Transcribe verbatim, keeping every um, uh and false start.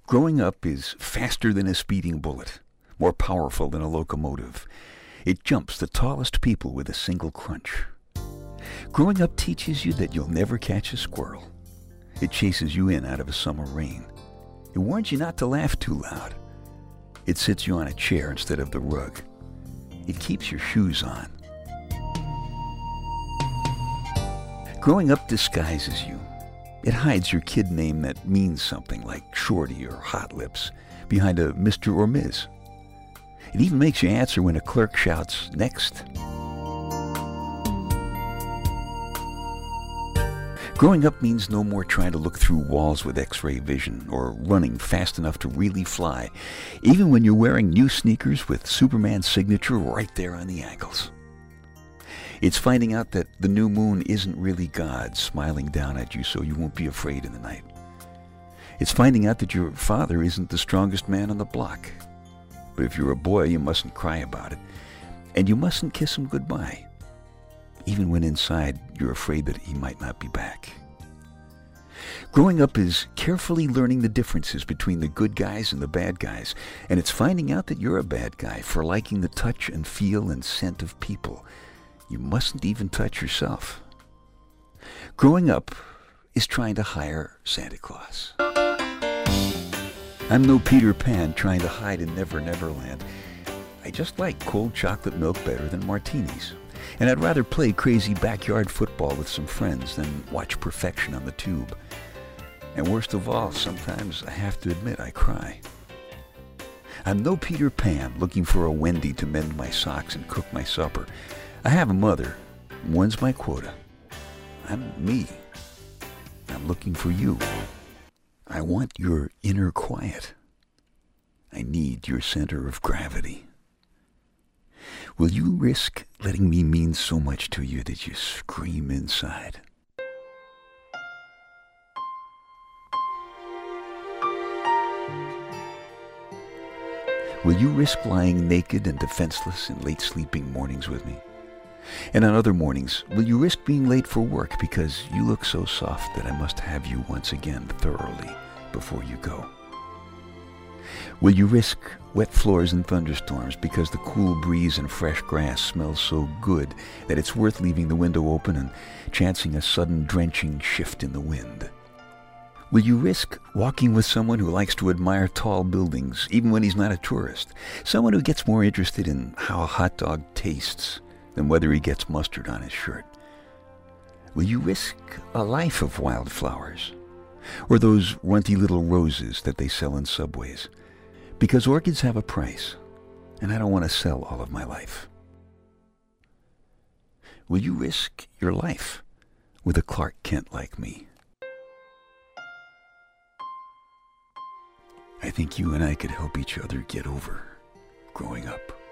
Growing up is faster than a speeding bullet, more powerful than a locomotive. It jumps the tallest people with a single crunch. Growing up teaches you that you'll never catch a squirrel. It chases you in out of a summer rain. It warns you not to laugh too loud. It sits you on a chair instead of the rug. It keeps your shoes on. Growing up disguises you. It hides your kid name that means something like Shorty or Hot Lips behind a Mister or Miz It even makes you answer when a clerk shouts, "Next." Growing up means no more trying to look through walls with X-ray vision or running fast enough to really fly, even when you're wearing new sneakers with Superman's signature right there on the ankles. It's finding out that the new moon isn't really God smiling down at you so you won't be afraid in the night. It's finding out that your father isn't the strongest man on the block. But if you're a boy, you mustn't cry about it. And you mustn't kiss him goodbye, even when inside you're afraid that he might not be back. Growing up is carefully learning the differences between the good guys and the bad guys, and it's finding out that you're a bad guy for liking the touch and feel and scent of people. You mustn't even touch yourself. Growing up is trying to hire Santa Claus. I'm no Peter Pan trying to hide in Never Never Land. I just like cold chocolate milk better than martinis. And I'd rather play crazy backyard football with some friends than watch perfection on the tube. And worst of all, sometimes I have to admit I cry. I'm no Peter Pan looking for a Wendy to mend my socks and cook my supper. I have a mother. One's my quota. I'm me. I'm looking for you. I want your inner quiet. I need your center of gravity. Will you risk letting me mean so much to you that you scream inside? Will you risk lying naked and defenseless in late sleeping mornings with me? And on other mornings, will you risk being late for work because you look so soft that I must have you once again thoroughly before you go? Will you risk wet floors and thunderstorms because the cool breeze and fresh grass smells so good that it's worth leaving the window open and chancing a sudden drenching shift in the wind? Will you risk walking with someone who likes to admire tall buildings even when he's not a tourist? Someone who gets more interested in how a hot dog tastes than whether he gets mustard on his shirt? Will you risk a life of wildflowers? Or those runty little roses that they sell in subways? Because orchids have a price, and I don't want to sell all of my life. Will you risk your life with a Clark Kent like me? I think you and I could help each other get over growing up.